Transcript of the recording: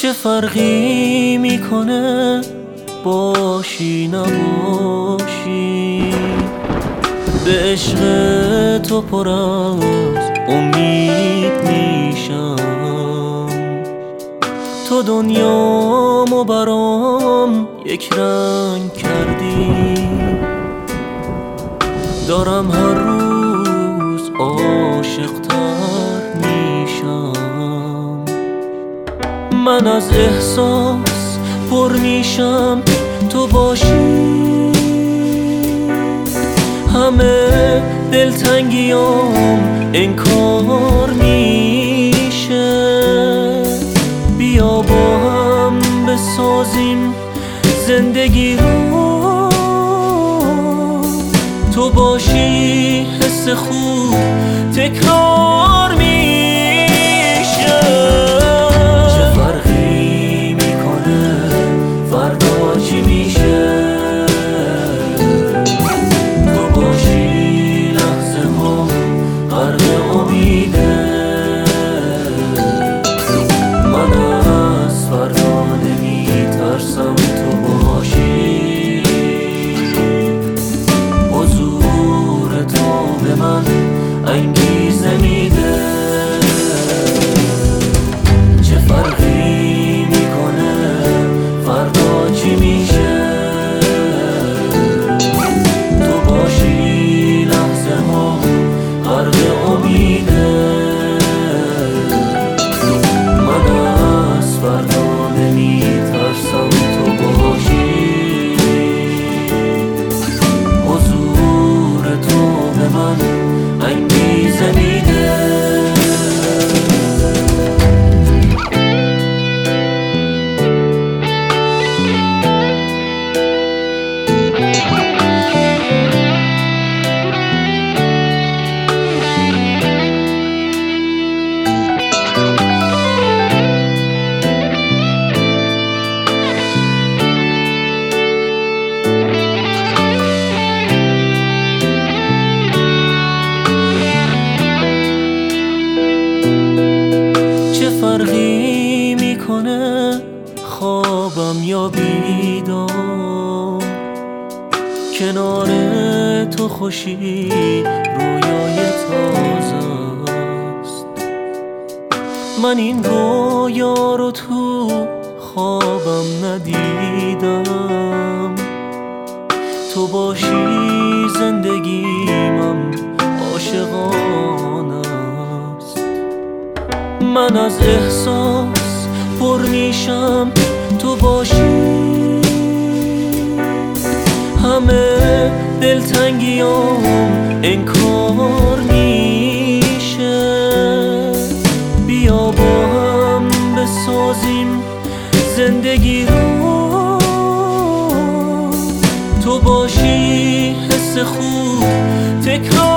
چه فرقی میکنه باشی نباشی؟ به عشق تو پر از امید میشم. تو دنیامو برام یک رنگ کردی، دارم هر روز عاشق‌تر میشم. من از احساس پر میشم تو باشی، همه دلتنگیام انکار میشه. بیا با هم بسازیم زندگی رو، تو باشی حس خوب تکرار میشه. چه فرقی میکنه فردا چی میشه؟ تو باشی لحظه ها غرق امیده. من از فردا نمیترسم تو باشی، حضور تو به من انگیزه میده. چه فرقی میکنه فردا چی میشه؟ تو باشی لحظه ها غرق امیده. من از فردا نمیترسم تو باشی، حضور تو به من انگیزه میده. چه فرقی میکنه خوابم یا بیدار؟ کنار تو خوشی رویای تازه است. من این رویا رو تو خوابم ندیدم. تو باشی زندگیمم عاشقانه است. من از احساس پر میشم تو باشی، همه دلتنگیام انکار میشه. بیا با هم بسازیم زندگی رو، تو باشی حس خوب تکرار